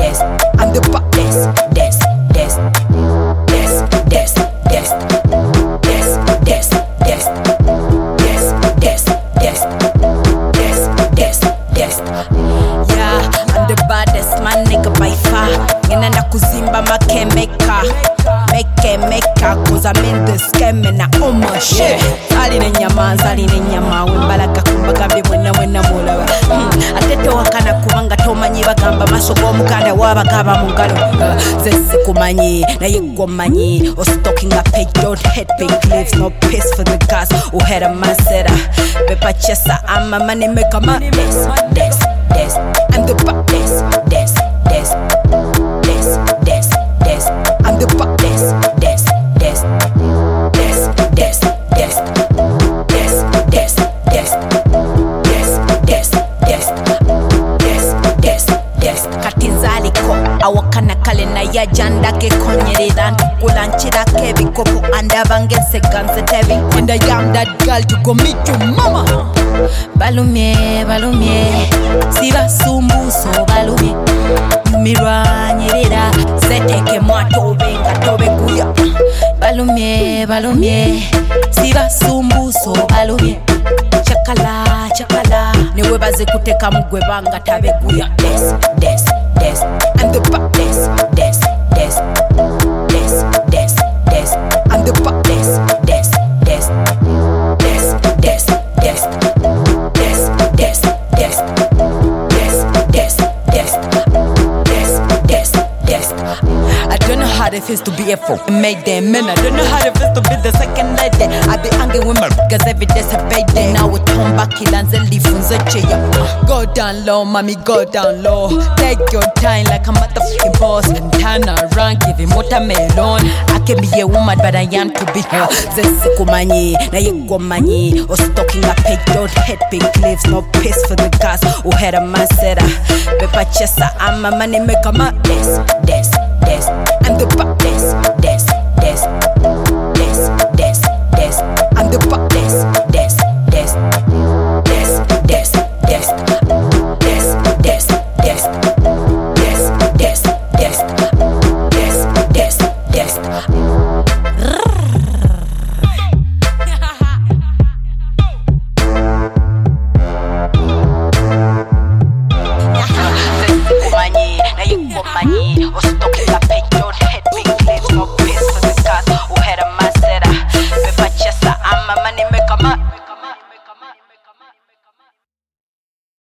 this. I'm the baddest. This, this, this, this, this, this, this, this, this, this, this, this, this, this. Yeah, I'm the baddest man nigga by far. Nginenda kuzimba makemeka. Meka, cause I'm in this game and I own my shit. Zaline nyama, wembalaga kumbagambi mwena mulawa. Atete wakana kubanga tomanyi bagamba masogo mukanda wabagaba mungalo. Zese kumanyi, na yego manyi. O stalking a page, don't hit big leaves, no piss for the gas. O head of my setter. Pepa chesa, I'm a money maker, my this. I'm the baddest. This. I'm the baddest. This. Katinzaliko awakana kale na ya janda ke konyerera ntukulanchira ke bikopo andabange seganze tevi. And I am that girl to go meet your mama. Balumye siba sumbuso balumye miranyerera seteke mwato benga tobe kuya. Balumye siba sumbuso balumye chakala niwe baze kuteka mugwe banga tabe kuya. This I'm the baddest. This I'm the baddest. This I don't know how it feels to be a fool and make them men. I don't know how it feels to be the second lady. I be angry with my cause every day's a payday. Now we turn back in and leave from the chair. Go down low, mommy, go down low. Take your time like a motherfucking boss and turn around, give him watermelon. I can be a woman, but I am to be her. Zese kumanyi, na yego manyi. O stalking a page, don't hit big cliffs, no piss for the gas. O head of my setter. Pepa chesa, I'm a money maker, my this. I'm the baddest. This. I'm the baddest. This. Kumanyi, na yego manyi.